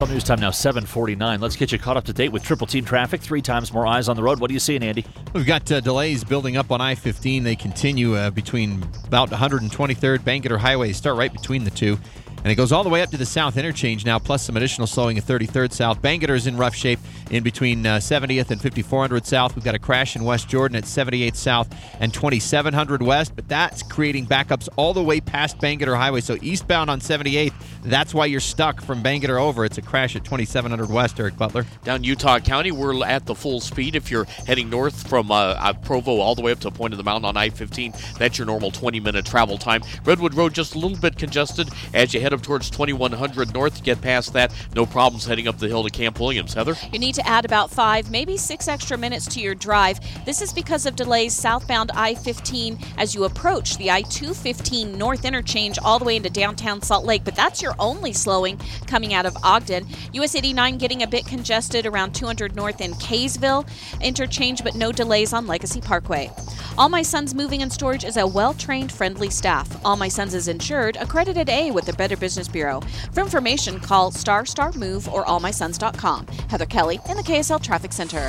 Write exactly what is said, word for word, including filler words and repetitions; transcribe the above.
News time now, seven forty-nine. Let's get you caught up to date with Triple Team traffic. Three times more eyes on the road. What are you seeing, Andy? We've got uh, delays building up on I fifteen. They continue uh, between about one hundred twenty-third Bangerter Highway. Start right between the two. And it goes all the way up to the south interchange now, plus some additional slowing at thirty-third South. Bangerter is in rough shape in between uh, seventieth and fifty-four hundred South. We've got a crash in West Jordan at seventy-eighth South and twenty-seven hundred West, but that's creating backups all the way past Bangerter Highway. So eastbound on seventy-eighth, that's why you're stuck from Bangerter over. It's a crash at twenty-seven hundred West, Eric Butler. Down Utah County, we're at the full speed. If you're heading north from uh, Provo all the way up to Point of the Mountain on I fifteen, that's your normal twenty-minute travel time. Redwood Road just a little bit congested as you head up towards twenty-one hundred north. Get past that, no problems heading up the hill to Camp Williams. Heather? You need to add about five, maybe six extra minutes to your drive. This is because of delays southbound I fifteen as you approach the I two fifteen north interchange all the way into downtown Salt Lake, but that's your only slowing coming out of Ogden. U S eighty-nine getting a bit congested around two hundred north in Kaysville interchange, but no delays on Legacy Parkway. All My Sons Moving and Storage is a well-trained, friendly staff. All My Sons is insured, accredited A with the Better Business Bureau. For information, call Star Star Move or all my sons dot com. Heather Kelly in the K S L Traffic Center.